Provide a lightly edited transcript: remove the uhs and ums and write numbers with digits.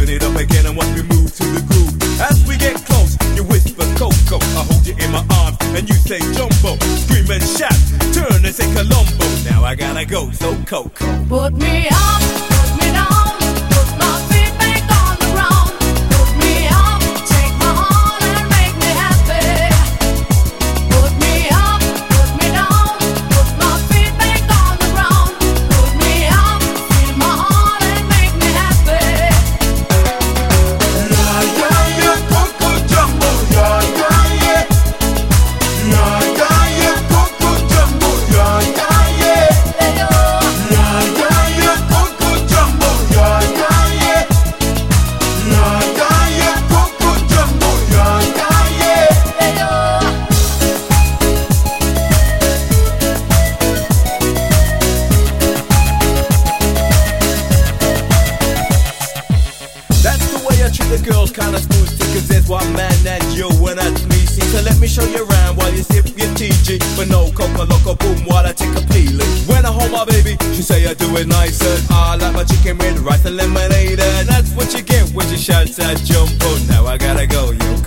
Turn it up again and watch me move to the groove. As we get close, you whisper Coco. I hold you in my arms and you say Jumbo. Scream and shout, turn and say Colombo. Now I gotta go, so Coco. Put me up, put me down, put my feet back on the ground. Put me up, take my heart and make me happy. Put me up, put me down, put my feet back on the ground. Put me up, feel my heart and make me happy. Yeah, yeah, yeah, Coco Jumbo, yeah, yeah, yeah. Yeah, yeah, yeah, Coco Jumbo, yeah, yeah, yeah. Yeah, yeah, yeah, Coco Jumbo, yeah, yeah, yeah. Yeah, yeah, yeah, Coco Jumbo, yeah, yeah, yeah. That's the way I treat the girls, kinda smooth too, cause there's one man and you, and that's me. See, so let me show you around while you sip your TG. But no Coca Loco boom while I take a peeling. When I hold my baby, she say I do it nicer. I like my chicken with rice and lemonade, and that's what you get when she shouts out Jumbo. Now I gotta go, yo.